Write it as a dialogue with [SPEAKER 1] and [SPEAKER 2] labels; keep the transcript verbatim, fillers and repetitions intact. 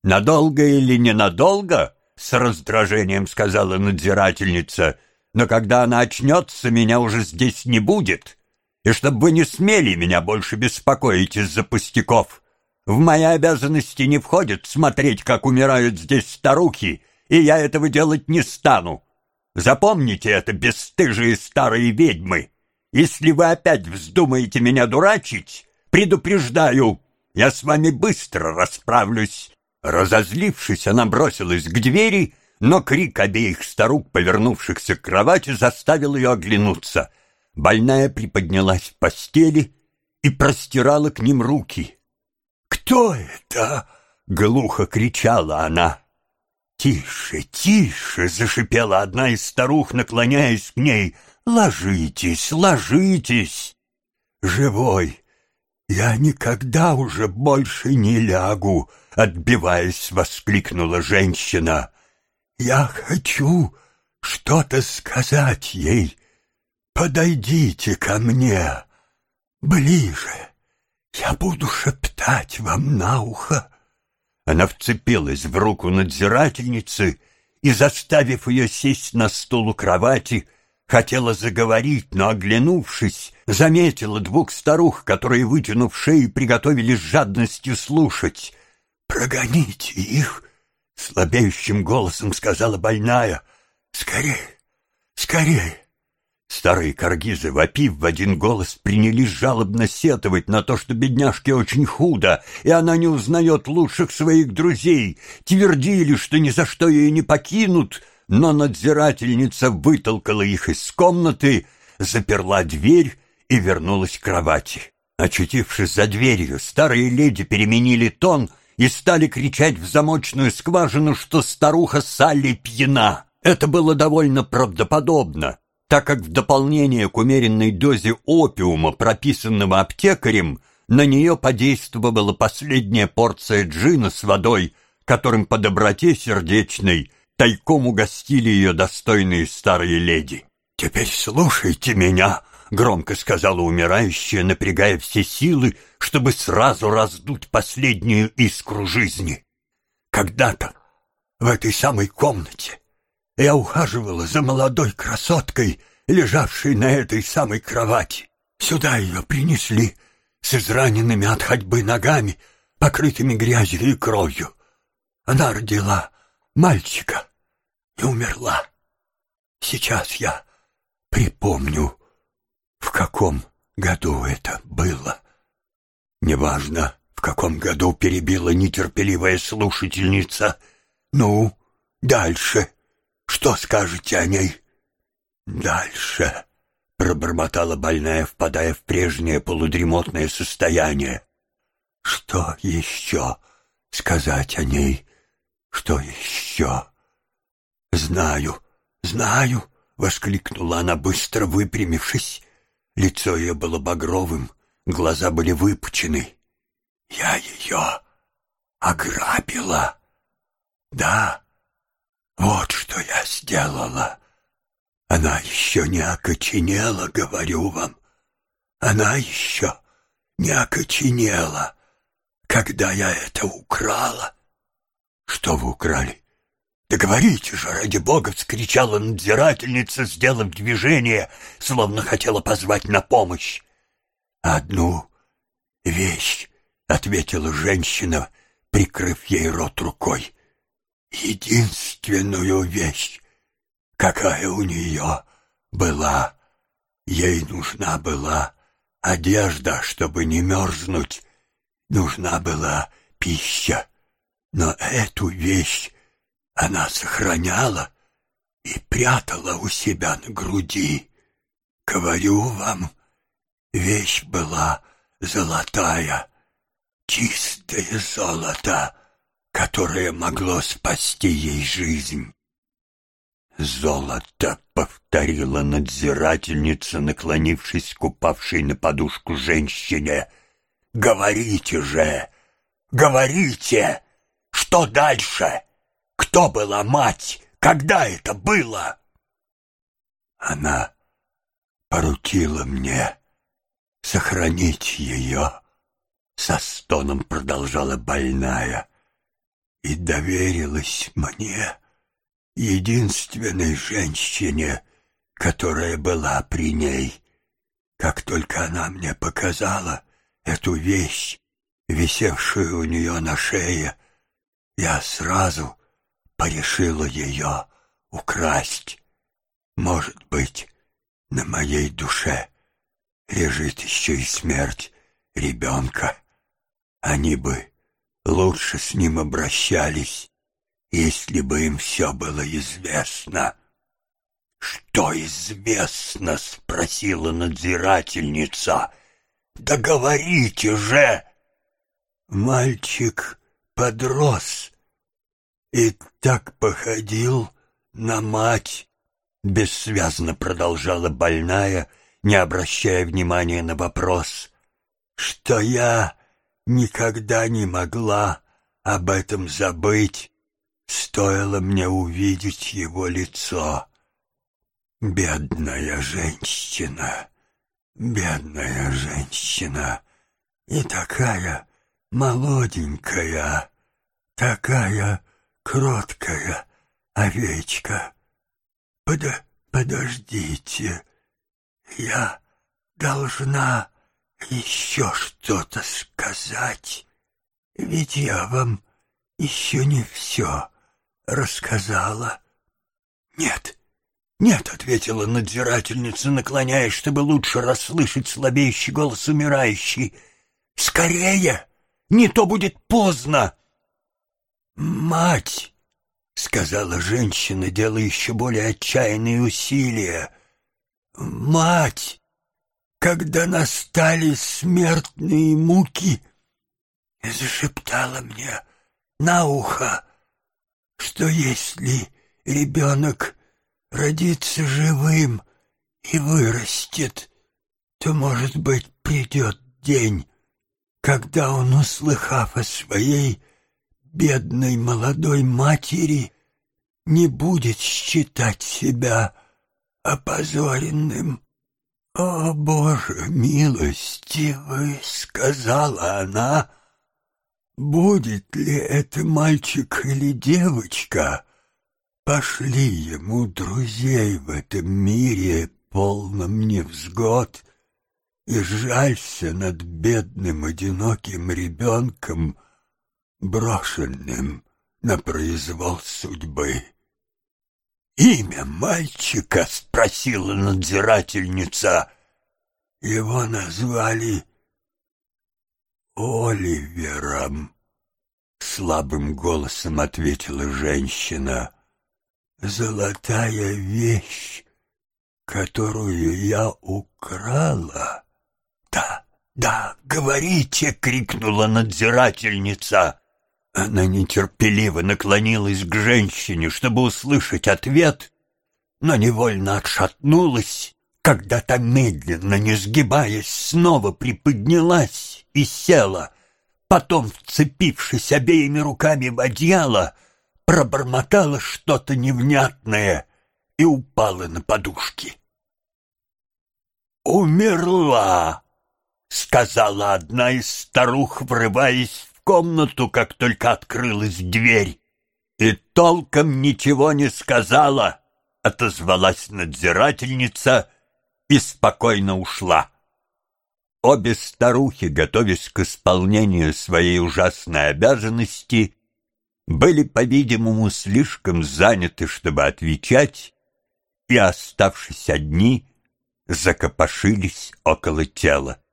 [SPEAKER 1] «Надолго или ненадолго?» — с раздражением сказала надзирательница. «Но когда она очнется, меня уже здесь не будет. И чтобы вы не смели меня больше беспокоить из-за пустяков. В мои обязанности не входит смотреть, как умирают здесь старухи, и я этого делать не стану. Запомните это, бесстыжие старые ведьмы. Если вы опять вздумаете меня дурачить, предупреждаю, я с вами быстро расправлюсь». Разозлившись, она бросилась к двери, но крик обеих старух, повернувшихся к кровати, заставил ее оглянуться. Больная приподнялась в постели и простирала к ним руки. «Кто это?» — глухо кричала она. «Тише, тише!» — зашипела одна из старух, наклоняясь к ней. «Ложитесь, ложитесь!» «Живой! Я никогда уже больше не лягу!» — отбиваясь, воскликнула женщина. «Я хочу что-то сказать ей. Подойдите ко мне ближе. Я буду шептать вам на ухо». Она вцепилась в руку надзирательницы и, заставив ее сесть на стул у кровати, хотела заговорить, но, оглянувшись, заметила двух старух, которые, вытянув шеи, приготовились с жадностью слушать. «Прогоните их!» — слабеющим голосом сказала больная. «Скорей! Скорей!» Старые каргизы, вопив в один голос, принялись жалобно сетовать на то, что бедняжке очень худо, и она не узнает лучших своих друзей. Твердили, что ни за что ее не покинут, но надзирательница вытолкала их из комнаты, заперла дверь и вернулась к кровати. Очутившись за дверью, старые леди переменили тон и стали кричать в замочную скважину, что старуха Салли пьяна. Это было довольно правдоподобно, так как в дополнение к умеренной дозе опиума, прописанного аптекарем, на нее подействовала последняя порция джина с водой, которым по доброте сердечной тайком угостили ее достойные старые леди. «Теперь слушайте меня», — громко сказала умирающая, напрягая все силы, чтобы сразу раздуть последнюю искру жизни. «Когда-то в этой самой комнате я ухаживала за молодой красоткой, лежавшей на этой самой кровати. Сюда ее принесли с израненными от ходьбы ногами, покрытыми грязью и кровью. Она родила мальчика и умерла. Сейчас я припомню, в каком году это было». «Неважно, в каком году», — перебила нетерпеливая слушательница. «Ну, дальше. Что скажете о ней?» «Дальше», — пробормотала больная, впадая в прежнее полудремотное состояние. «Что еще сказать о ней? Что еще?» «Знаю, знаю», — воскликнула она, быстро выпрямившись. Лицо ее было багровым, глаза были выпучены. «Я ее ограбила. Да, вот что я сделала. Она еще не окоченела, говорю вам. Она еще не окоченела, когда я это украла». «Что вы украли?» «Да говорите же, ради бога!» — вскричала надзирательница, сделав движение, словно хотела позвать на помощь. «Одну вещь», — ответила женщина, прикрыв ей рот рукой. «Единственную вещь, какая у нее была. Ей нужна была одежда, чтобы не мерзнуть. Нужна была пища. Но эту вещь она сохраняла и прятала у себя на груди. Говорю вам, вещь была золотая, чистое золото, которое могло спасти ей жизнь». «Золото», — повторила надзирательница, наклонившись к упавшей на подушку женщине. «Говорите же, говорите, что дальше? Кто была мать? Когда это было?» «Она поручила мне сохранить ее», — со стоном продолжала больная.
[SPEAKER 2] и доверилась мне, единственной женщине, которая была при ней. Как только она мне показала эту вещь, висевшую у нее на шее, я сразу порешила ее украсть. Может быть, на моей душе лежит еще и смерть ребенка. Они бы лучше с ним обращались, если бы им все было известно. «Что известно?» — спросила надзирательница. «Да говорите же!» Мальчик подрос и так походил на мать, бессвязно продолжала больная, не обращая внимания на вопрос, что я никогда не могла об этом забыть, стоило мне увидеть его лицо. Бедная женщина, бедная женщина, и такая молоденькая, такая кроткая овечка. Под, подождите, я должна еще что-то сказать, ведь я вам еще не все рассказала. Нет, нет, — ответила надзирательница, наклоняясь, чтобы лучше расслышать слабеющий голос умирающей. Скорее, не то будет поздно. Мать, — сказала женщина, делая еще более отчаянные усилия, мать, когда настали смертные муки, зашептала мне на ухо, что если ребенок родится живым и вырастет, то, может быть, придет день, когда он, услыхав о своей бедной молодой матери, не будет считать себя опозоренным. «О, Боже милостивый!» — сказала она. «Будет ли это мальчик или девочка? Пошли ему друзей в этом мире, полном невзгод, и жалься над бедным одиноким ребенком, брошенным на произвол судьбы». «Имя мальчика?» — спросила надзирательница. «Его назвали Оливером», — слабым голосом ответила женщина. «Золотая вещь, которую я украла». «Да, да, говорите!» — крикнула надзирательница. Она нетерпеливо наклонилась к женщине, чтобы услышать ответ, но невольно отшатнулась, когда та, медленно, не сгибаясь, снова приподнялась и села, потом, вцепившись обеими руками в одеяло, пробормотала что-то невнятное и упала на подушки. «Умерла!» — сказала одна из старух, врываясь в комнату, как только открылась дверь. «И толком ничего не сказала», — отозвалась надзирательница и спокойно ушла. Обе старухи, готовясь к исполнению своей ужасной обязанности, были, по-видимому, слишком заняты, чтобы отвечать, и, оставшись одни, закопошились около тела.